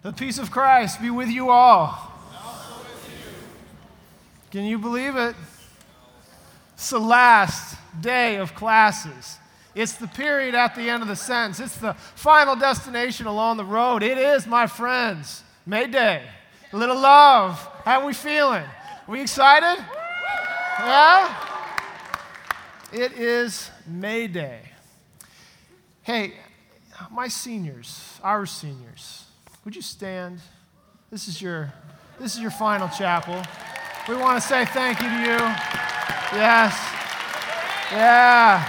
The peace of Christ be with you all. Can you believe it? It's the last day of classes. It's the period at the end of the sentence. It's the final destination along the road. It is, my friends, May Day. A little love. How are we feeling? We excited? Yeah? It is May Day. Hey, my seniors, our seniors, would you stand? This is your final chapel. We want to say thank you to you. Yes. Yeah.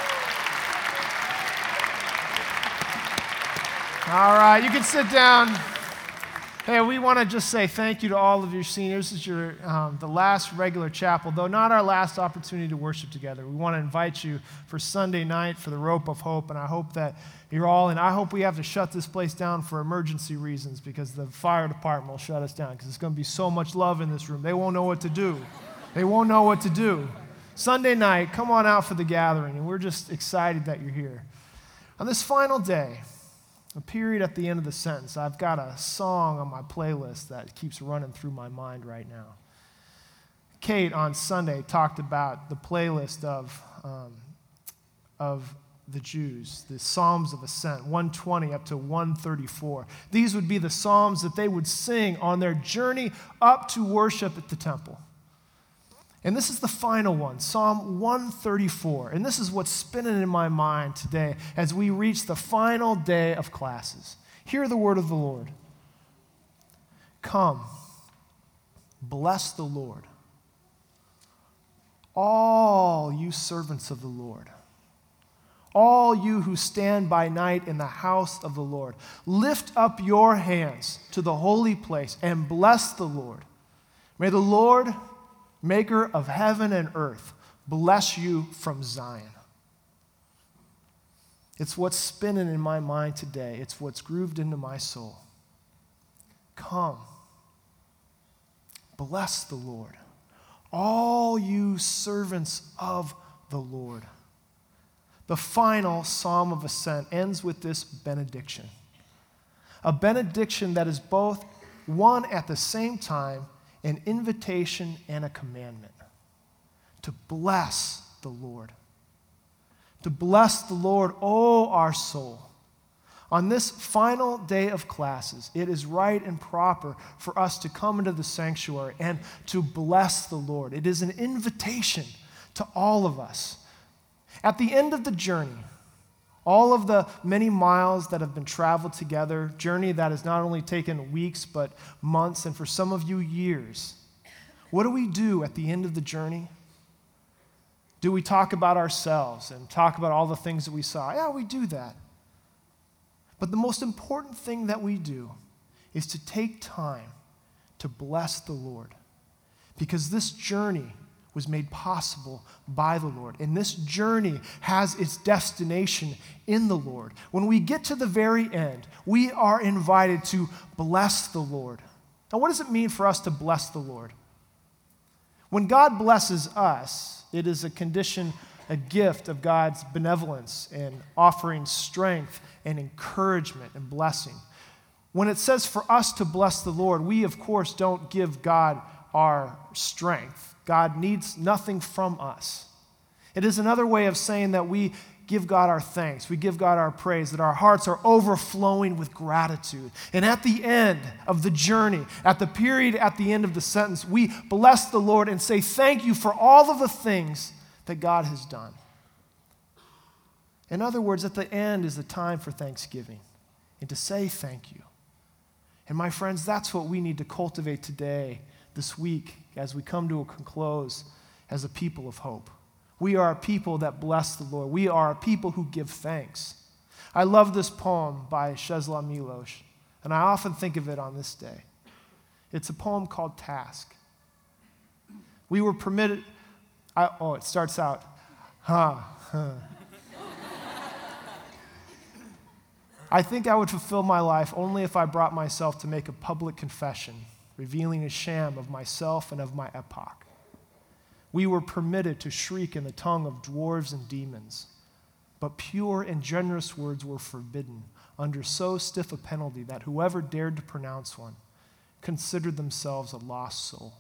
All right, you can sit down. Hey, we want to just say thank you to all of your seniors. This is your the last regular chapel, though not our last opportunity to worship together. We want to invite you for Sunday night for the Rope of Hope, and I hope that you're all in. I hope we have to shut this place down for emergency reasons because the fire department will shut us down because there's going to be so much love in this room. They won't know what to do. They won't know what to do. Sunday night, come on out for the gathering, and we're just excited that you're here. On this final day, a period at the end of the sentence, I've got a song on my playlist that keeps running through my mind right now. Kate on Sunday talked about the playlist of the Jews, the Psalms of Ascent, 120 up to 134. These would be the psalms that they would sing on their journey up to worship at the temple. And this is the final one, Psalm 134. And this is what's spinning in my mind today as we reach the final day of classes. Hear the word of the Lord. Come, bless the Lord, all you servants of the Lord. All you who stand by night in the house of the Lord, lift up your hands to the holy place and bless the Lord. May the Lord, maker of heaven and earth, bless you from Zion. It's what's spinning in my mind today. It's what's grooved into my soul. Come, bless the Lord, all you servants of the Lord. The final Psalm of Ascent ends with this benediction. A benediction that is both one at the same time, an invitation and a commandment. To bless the Lord. To bless the Lord, O our soul. On this final day of classes, it is right and proper for us to come into the sanctuary and to bless the Lord. It is an invitation to all of us. At the end of the journey, all of the many miles that have been traveled together, journey that has not only taken weeks but months and for some of you years, what do we do at the end of the journey? Do we talk about ourselves and talk about all the things that we saw? Yeah, we do that. But the most important thing that we do is to take time to bless the Lord, because this journey was made possible by the Lord. And this journey has its destination in the Lord. When we get to the very end, we are invited to bless the Lord. Now, what does it mean for us to bless the Lord? When God blesses us, it is a condition, a gift of God's benevolence and offering strength and encouragement and blessing. When it says for us to bless the Lord, we, of course, don't give God our strength. God needs nothing from us. It is another way of saying that we give God our thanks, we give God our praise, that our hearts are overflowing with gratitude. And at the end of the journey, at the period at the end of the sentence, we bless the Lord and say thank you for all of the things that God has done. In other words, at the end is the time for thanksgiving and to say thank you. And my friends, that's what we need to cultivate today, this week, as we come to a close as a people of hope. We are a people that bless the Lord. We are a people who give thanks. I love this poem by Czesław Miłosz, and I often think of it on this day. It's a poem called Task. We were permitted, it starts out, I think I would fulfill my life only if I brought myself to make a public confession, revealing a sham of myself and of my epoch. We were permitted to shriek in the tongue of dwarves and demons, but pure and generous words were forbidden. under so stiff a penalty that whoever dared to pronounce one considered themselves a lost soul.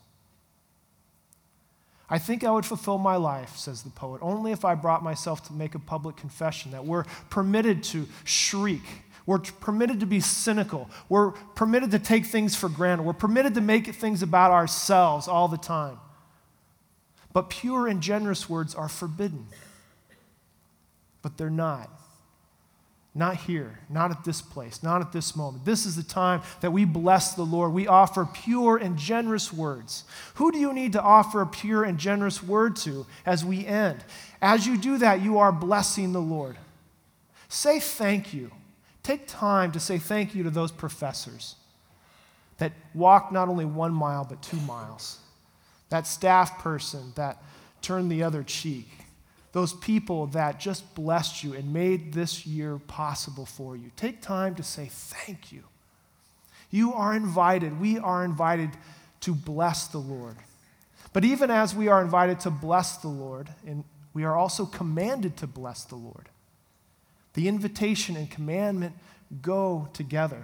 I think I would fulfill my life, says the poet, only if I brought myself to make a public confession that we're permitted to shriek, we're permitted to be cynical, we're permitted to take things for granted, we're permitted to make things about ourselves all the time. But pure and generous words are forbidden. But they're not. Not here, not at this place, not at this moment. This is the time that we bless the Lord. We offer pure and generous words. Who do you need to offer a pure and generous word to as we end? As you do that, you are blessing the Lord. Say thank you. Take time to say thank you to those professors that walked not only 1 mile, but 2 miles. That staff person that turned the other cheek. Those people that just blessed you and made this year possible for you. Take time to say thank you. You are invited. We are invited to bless the Lord. But even as we are invited to bless the Lord, and we are also commanded to bless the Lord. The invitation and commandment go together.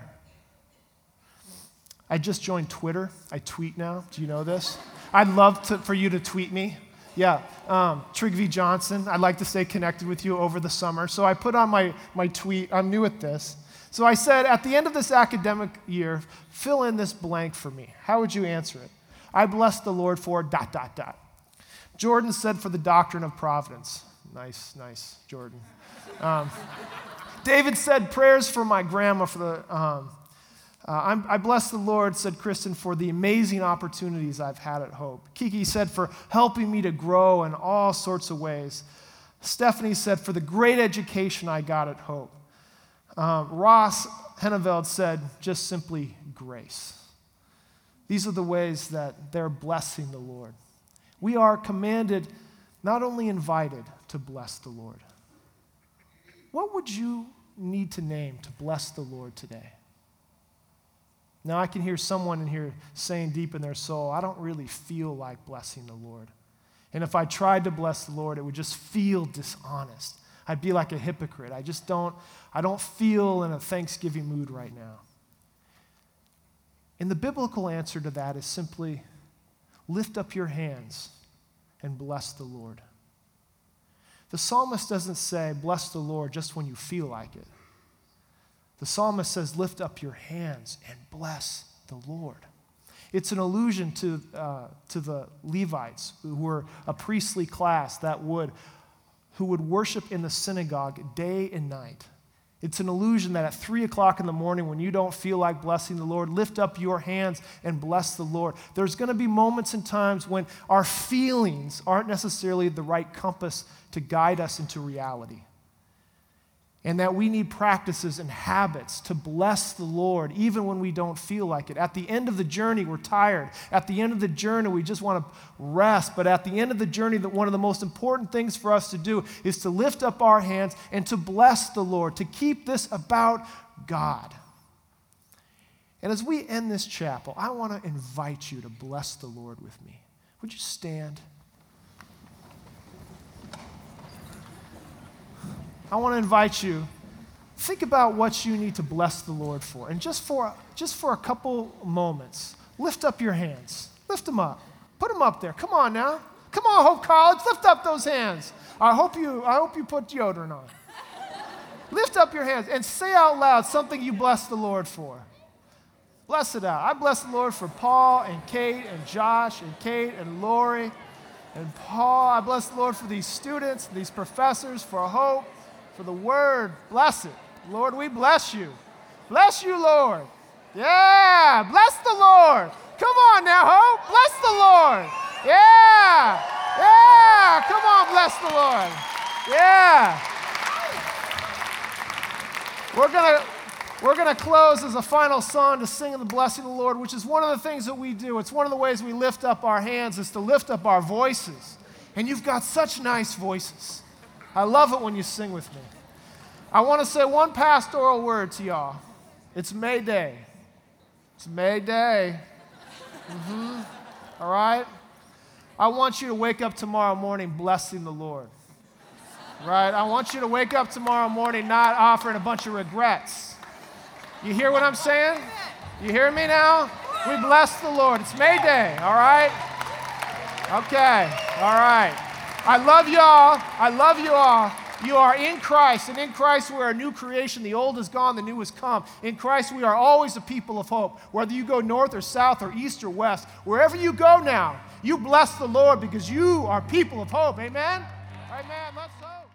I just joined Twitter. I tweet now. Do you know this? I'd love for you to tweet me. Yeah, Trigvi Johnson. I'd like to stay connected with you over the summer. So I put on my tweet. I'm new at this. So I said, at the end of this academic year, fill in this blank for me. How would you answer it? I bless the Lord for ... Jordan said for the doctrine of providence. Nice, Jordan. David said prayers for my grandma for the... I bless the Lord, said Kristen, for the amazing opportunities I've had at Hope. Kiki said for helping me to grow in all sorts of ways. Stephanie said for the great education I got at Hope. Ross Henneveld said just simply grace. These are the ways that they're blessing the Lord. We are commanded, not only invited, to bless the Lord. What would you need to name to bless the Lord today? Now, I can hear someone in here saying deep in their soul, I don't really feel like blessing the Lord. And if I tried to bless the Lord, it would just feel dishonest. I'd be like a hypocrite. I don't feel in a Thanksgiving mood right now. And the biblical answer to that is simply lift up your hands and bless the Lord. The psalmist doesn't say, bless the Lord just when you feel like it. The psalmist says, lift up your hands and bless the Lord. It's an allusion to the Levites, who were a priestly class who would worship in the synagogue day and night. It's an illusion that at 3 o'clock in the morning, when you don't feel like blessing the Lord, lift up your hands and bless the Lord. There's going to be moments and times when our feelings aren't necessarily the right compass to guide us into reality. And that we need practices and habits to bless the Lord even when we don't feel like it. At the end of the journey, we're tired. At the end of the journey, we just want to rest. But at the end of the journey, one of the most important things for us to do is to lift up our hands and to bless the Lord, to keep this about God. And as we end this chapel, I want to invite you to bless the Lord with me. Would you stand? I want to invite you, think about what you need to bless the Lord for. And just for a couple moments, lift up your hands. Lift them up. Put them up there. Come on now. Come on, Hope College. Lift up those hands. I hope you put deodorant on. Lift up your hands and say out loud something you bless the Lord for. Bless it out. I bless the Lord for Paul and Kate and Josh and Kate and Lori and Paul. I bless the Lord for these students, these professors, for Hope, for the word. Bless it. Lord, we bless you. Bless you, Lord. Yeah, bless the Lord. Come on now, Hope. Bless the Lord. Yeah. Come on, bless the Lord. Yeah. We're gonna close as a final song to sing the blessing of the Lord, which is one of the things that we do. It's one of the ways we lift up our hands, is to lift up our voices. And you've got such nice voices. I love it when you sing with me. I want to say one pastoral word to y'all. It's May Day. It's May Day. All right? I want you to wake up tomorrow morning blessing the Lord. Right? I want you to wake up tomorrow morning not offering a bunch of regrets. You hear what I'm saying? You hear me now? We bless the Lord. It's May Day, all right? Okay, all right. I love y'all. I love you all. You are in Christ, and in Christ we are a new creation. The old is gone, the new has come. In Christ we are always a people of hope. Whether you go north or south or east or west, wherever you go now, you bless the Lord because you are people of hope. Amen? Amen. Let's hope.